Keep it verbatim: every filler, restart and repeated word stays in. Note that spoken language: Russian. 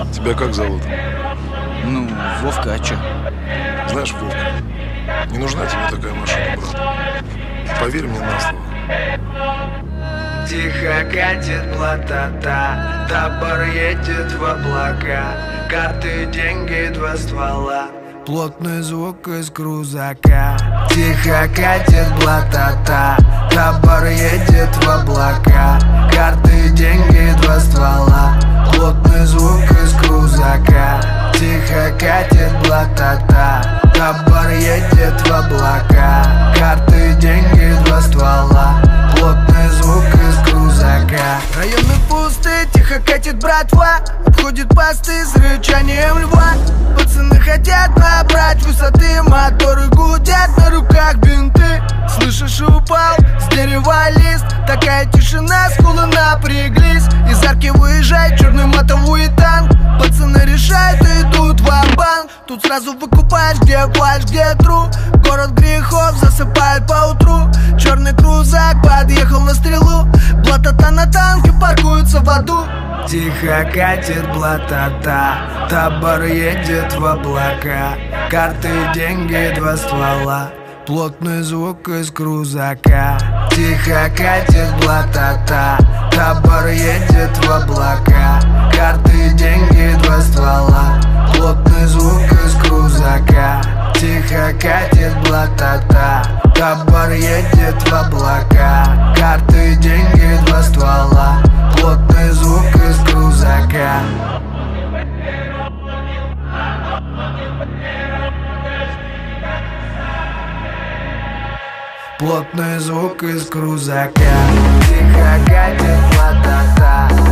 Тебя как зовут? Ну, Вовка, а чё? Знаешь, Вовка, не нужна тебе такая машина, брат. Поверь мне на слово. Тихо катит блатата, табор едет в облака, карты, деньги, два ствола, плотный звук из крузака. Тихо катит блатата, табор едет в облака, карты, деньги, два ствола, плотный звук из крузака. Тихо катит блатата, табор едет в облака, карты, деньги, два ствола, плотный звук из крузака. Районы пусты, тихо катит братва, обходит посты с рычанием льва. Пацаны хотят набрать высоты, моторы гудят, на руках бинты. Слышишь, упал с дерева лист, такая тишина, скулы напряглись. Из арки выезжает черный мотовой танк, пацаны решают, идут ва-банк. Тут сразу выкупаешь, где фальш, где тру. Город грехов засыпает по утру. Черный крузак подъехал на стрелу, блатата на танке паркуются в аду. Тихо катит блатата, табор едет в облака, карты, деньги, два ствола, плотный звук из крузака. Тихо катит блатата, табор едет в облака, карты, деньги, два ствола, плотный звук из крузака. Тихо катит блатата, табор едет в облака, карты, деньги, два ствола, плотный звук из крузака. Плотный звук из крузака. Тихо катит блатата,